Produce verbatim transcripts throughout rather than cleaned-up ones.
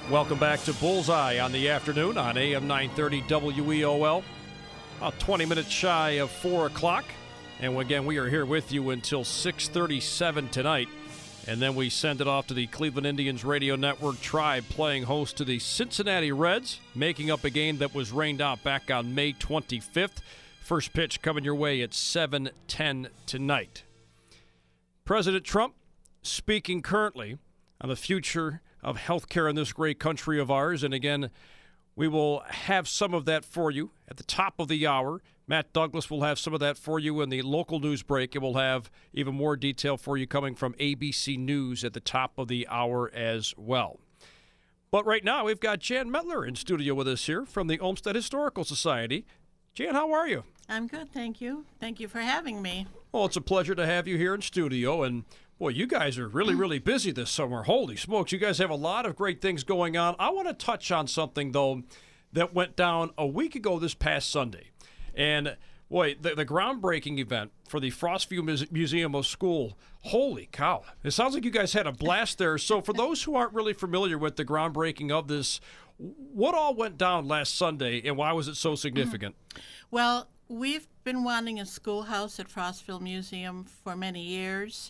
Welcome back to Bullseye on the afternoon on A M nine thirty W E O L. About twenty minutes shy of four o'clock. And again, we are here with you until six thirty-seven tonight. And then we send it off to the Cleveland Indians Radio Network. Tribe playing host to the Cincinnati Reds, making up a game that was rained out back on May twenty-fifth. First pitch coming your way at seven ten tonight. President Trump speaking currently on the future of healthcare in this great country of ours. And again, we will have some of that for you at the top of the hour. Matt Douglas will have some of that for you in the local news break, and we'll have even more detail for you coming from A B C News at the top of the hour as well. But right now, we've got Jan Metler in studio with us here from the Olmsted Historical Society. Jan, how are you? I'm good, thank you. Thank you for having me. Well, it's a pleasure to have you here in studio, and boy, you guys are really, really busy this summer. Holy smokes, you guys have a lot of great things going on. I want to touch on something, though, that went down a week ago this past Sunday. And, boy, the, the groundbreaking event for the Frostview Muse- Museum of School, holy cow. It sounds like you guys had a blast there. So for those who aren't really familiar with the groundbreaking of this, what all went down last Sunday, and why was it so significant? Well, we've been wanting a schoolhouse at Frostville Museum for many years.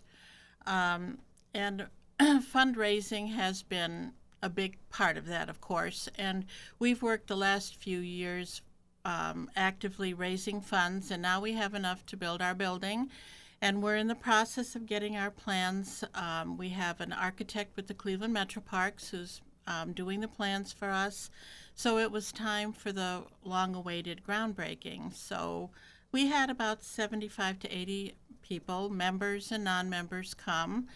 Um, and fundraising has been a big part of that, of course. And we've worked the last few years um, actively raising funds, and now we have enough to build our building. And we're in the process of getting our plans. Um, we have an architect with the Cleveland Metro Parks who's um, doing the plans for us. So it was time for the long-awaited groundbreaking. So we had about seventy-five to eighty people, members and non-members, come.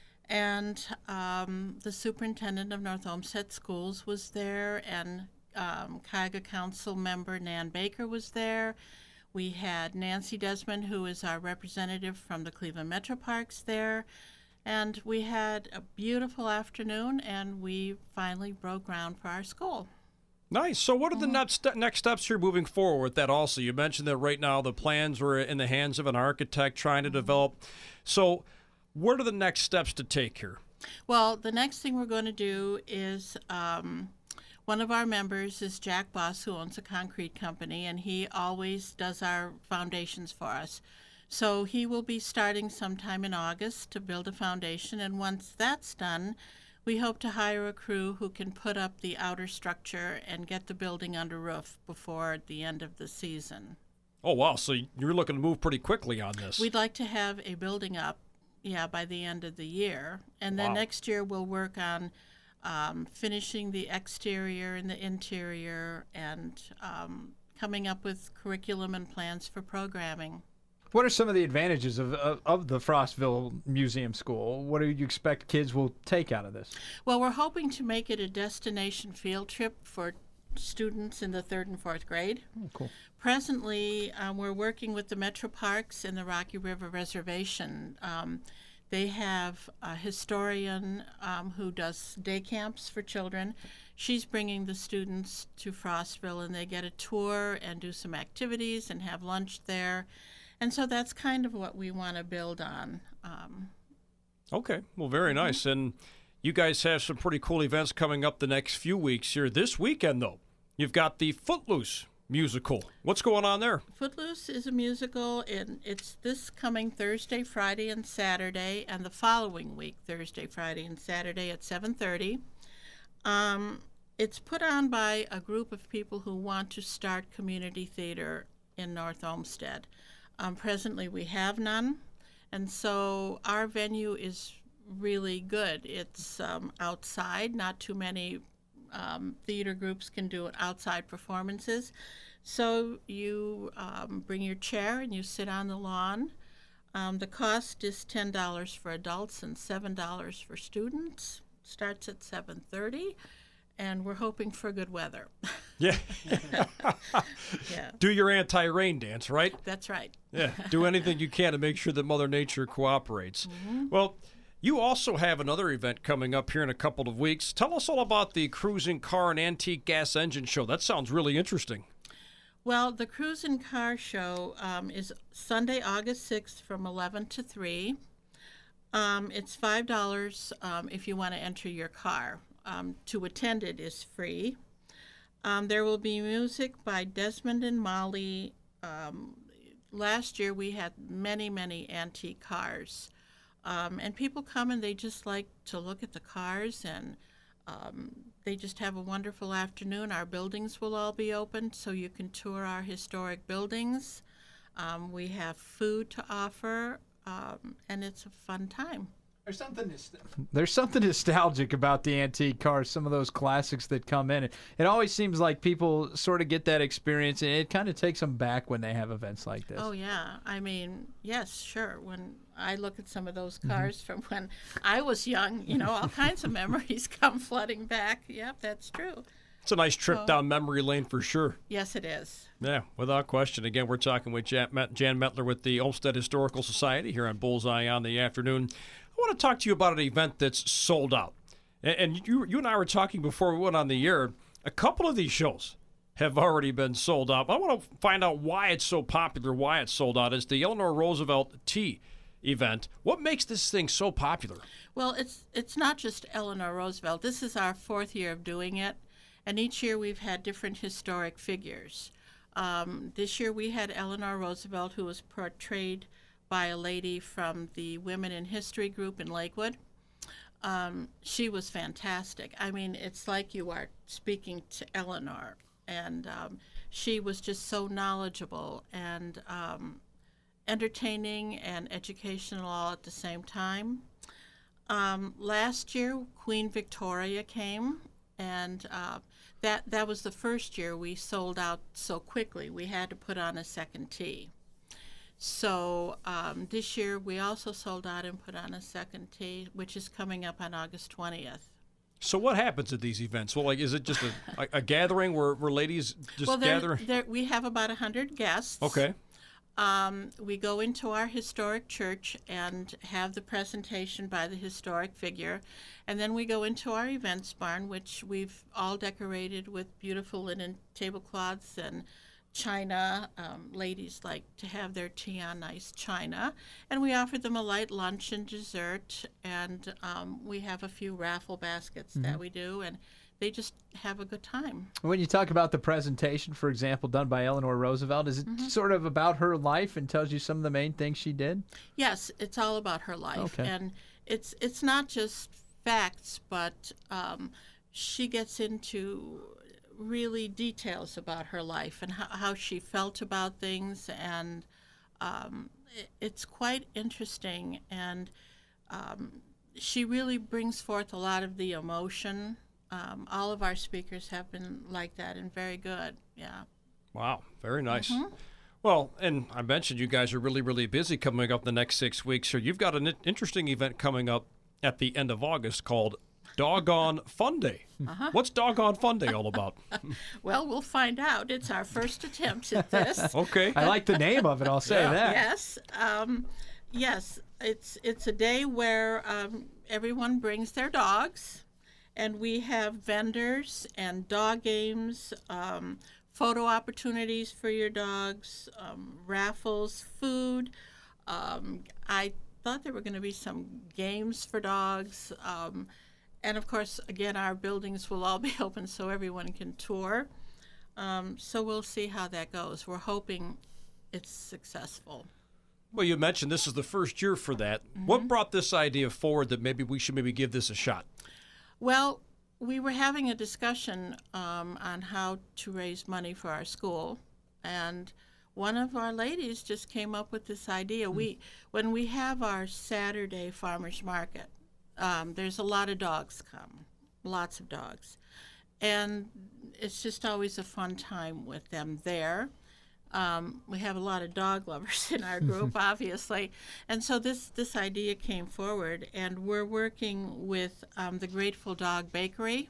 And um, the superintendent of North Olmsted Schools was there, and um, Cuyahoga Council member Nan Baker was there. We had Nancy Desmond, who is our representative from the Cleveland Metro Parks, there. And we had a beautiful afternoon, and we finally broke ground for our school. Nice. So what are the next next steps here moving forward with that also? You mentioned that right now the plans were in the hands of an architect trying to develop. So what are the next steps to take here? Well, the next thing we're going to do is um, one of our members is Jack Boss, who owns a concrete company, and he always does our foundations for us. So he will be starting sometime in August to build a foundation, and once that's done, we hope to hire a crew who can put up the outer structure and get the building under roof before the end of the season. Oh, wow. So you're looking to move pretty quickly on this. We'd like to have a building up, yeah, by the end of the year. And then Wow. next year we'll work on um, finishing the exterior and the interior and um, coming up with curriculum and plans for programming. What are some of the advantages of, of of the Frostville Museum School? What do you expect kids will take out of this? Well, we're hoping to make it a destination field trip for students in the third and fourth grade. Oh, cool. Presently, um, we're working with the Metro Parks and the Rocky River Reservation. Um, they have a historian um, who does day camps for children. She's bringing the students to Frostville, and they get a tour and do some activities and have lunch there. And so that's kind of what we want to build on. Um, okay. Well, very mm-hmm. nice. And you guys have some pretty cool events coming up the next few weeks here. This weekend, though, you've got the Footloose musical. What's going on there? Footloose is a musical, and it's this coming Thursday, Friday, and Saturday, and the following week, Thursday, Friday, and Saturday at seven thirty. Um, it's put on by a group of people who want to start community theater in North Olmsted. Um, presently, we have none, and so our venue is really good. It's um, outside. Not too many um, theater groups can do outside performances. So you um, bring your chair and you sit on the lawn. Um, the cost is ten dollars for adults and seven dollars for students. Starts at seven thirty, and we're hoping for good weather. Yeah. Yeah. Do your anti-rain dance, right? That's right. Yeah. Do anything you can to make sure that Mother Nature cooperates. Mm-hmm. Well, you also have another event coming up here in a couple of weeks. Tell us all about the Cruising Car and Antique Gas Engine Show. That sounds really interesting. Well, the Cruising Car Show um, is Sunday, August sixth from eleven to three. Um, it's five dollars um, if you want to enter your car. um, to attend it is free. Um, there will be music by Desmond and Molly. Um, last year we had many, many antique cars. Um, and people come and they just like to look at the cars, and um, they just have a wonderful afternoon. Our buildings will all be open so you can tour our historic buildings. Um, we have food to offer, um, and it's a fun time. There's something there's something nostalgic about the antique cars, some of those classics that come in. It, it always seems like people sort of get that experience, and it kind of takes them back when they have events like this. Oh, yeah. I mean, yes, sure. When I look at some of those cars mm-hmm. from when I was young, you know, all kinds of memories come flooding back. Yep, that's true. It's a nice trip oh. down memory lane for sure. Yes, it is. Yeah, without question. Again, we're talking with Jan, Jan Metler with the Olmsted Historical Society here on Bullseye on the Afternoon. I want to talk to you about an event that's sold out. And, and you, you and I were talking before we went on the air. A couple of these shows have already been sold out. I want to find out why it's so popular, why it's sold out. It's the Eleanor Roosevelt Tea event. What makes this thing so popular? Well, it's it's not just Eleanor Roosevelt. This is our fourth year of doing it. And each year we've had different historic figures. Um, this year we had Eleanor Roosevelt, who was portrayed by a lady from the Women in History group in Lakewood. Um, she was fantastic. I mean, it's like you are speaking to Eleanor. And um, she was just so knowledgeable and um, entertaining and educational all at the same time. Um, last year, Queen Victoria came, and uh, that, that was the first year we sold out so quickly. We had to put on a second tea. So um, this year we also sold out and put on a second tea, which is coming up on August twentieth. So what happens at these events? Well, like, is it just a, a, a gathering where, where ladies just well, there, gather? There, we have about one hundred guests. Okay. Um, we go into our historic church and have the presentation by the historic figure. And then we go into our events barn, which we've all decorated with beautiful linen tablecloths and china. Um, ladies like to have their tea on nice china. And we offer them a light lunch and dessert. And um, we have a few raffle baskets mm-hmm. that we do. And they just have a good time. When you talk about the presentation, for example, done by Eleanor Roosevelt, is it mm-hmm. sort of about her life and tells you some of the main things she did? Yes, it's all about her life. Okay. And it's it's not just facts, but um, she gets into really details about her life and how, how she felt about things. And um, it, it's quite interesting. And um, she really brings forth a lot of the emotion. Um, all of our speakers have been like that and very good. Yeah. Wow. Very nice. Mm-hmm. Well, and I mentioned you guys are really, really busy coming up the next six weeks. So you've got an interesting event coming up at the end of August called Doggone Fun Day. Uh-huh. What's Doggone Fun Day all about? Well, we'll find out. It's our first attempt at this. Okay. I like the name of it. I'll say yeah. that. Yes. Um, yes. It's, it's a day where um, everyone brings their dogs. And we have vendors and dog games, um, photo opportunities for your dogs, um, raffles, food. Um, I thought there were going to be some games for dogs. Um, and, of course, again, our buildings will all be open so everyone can tour. Um, so we'll see how that goes. We're hoping it's successful. Well, you mentioned this is the first year for that. Mm-hmm. What brought this idea forward that maybe we should maybe give this a shot? Well, we were having a discussion um, on how to raise money for our school, and one of our ladies just came up with this idea. Mm. We, when we have our Saturday farmers market, um, there's a lot of dogs come, lots of dogs, and it's just always a fun time with them there. Um, we have a lot of dog lovers in our group, obviously. And so this, this idea came forward, and we're working with um, the Grateful Dog Bakery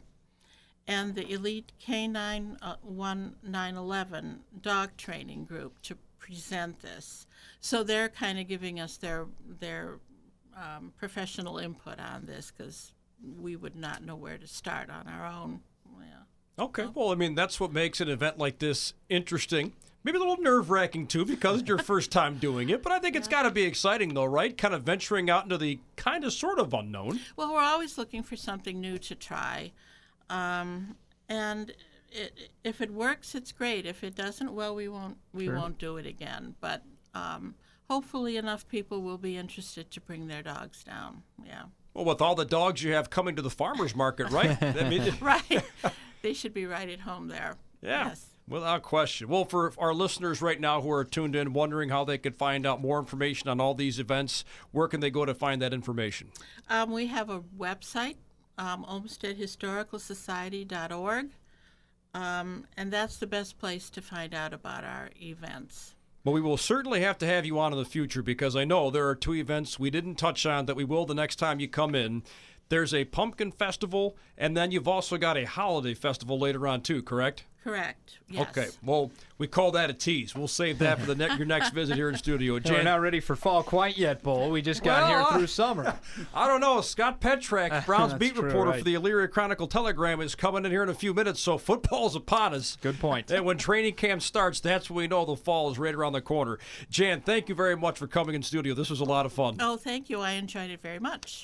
and the Elite K nine nineteen eleven Dog Training Group to present this. So they're kind of giving us their, their um, professional input on this, because we would not know where to start on our own. Yeah. Okay. Well, I mean, that's what makes an event like this interesting. Maybe a little nerve-wracking, too, because it's your first time doing it. But I think yeah. it's got to be exciting, though, right? Kind of venturing out into the kind of sort of unknown. Well, we're always looking for something new to try. Um, and it, if it works, it's great. If it doesn't, well, we won't we sure. won't do it again. But um, hopefully enough people will be interested to bring their dogs down. Yeah. Well, with all the dogs you have coming to the farmer's market, right? I mean, right. They should be right at home there. Yeah. Yes. Without question. Well, for our listeners right now who are tuned in, wondering how they could find out more information on all these events, where can they go to find that information? Um, we have a website, um, olmsted historical society dot org, um, and that's the best place to find out about our events. Well, we will certainly have to have you on in the future because I know there are two events we didn't touch on that we will the next time you come in. There's a pumpkin festival, and then you've also got a holiday festival later on, too, correct? Correct. Yes. Okay. Well, we call that a tease. We'll save that for the ne- your next visit here in studio. Jan- We're not ready for fall quite yet, Bull. We just got well, here through summer. I don't know. Scott Petrak, Browns beat true, reporter right. for the Elyria Chronicle Telegram, is coming in here in a few minutes, so football's upon us. Good point. And when training camp starts, that's when we know the fall is right around the corner. Jan, thank you very much for coming in studio. This was a lot of fun. Oh, thank you. I enjoyed it very much.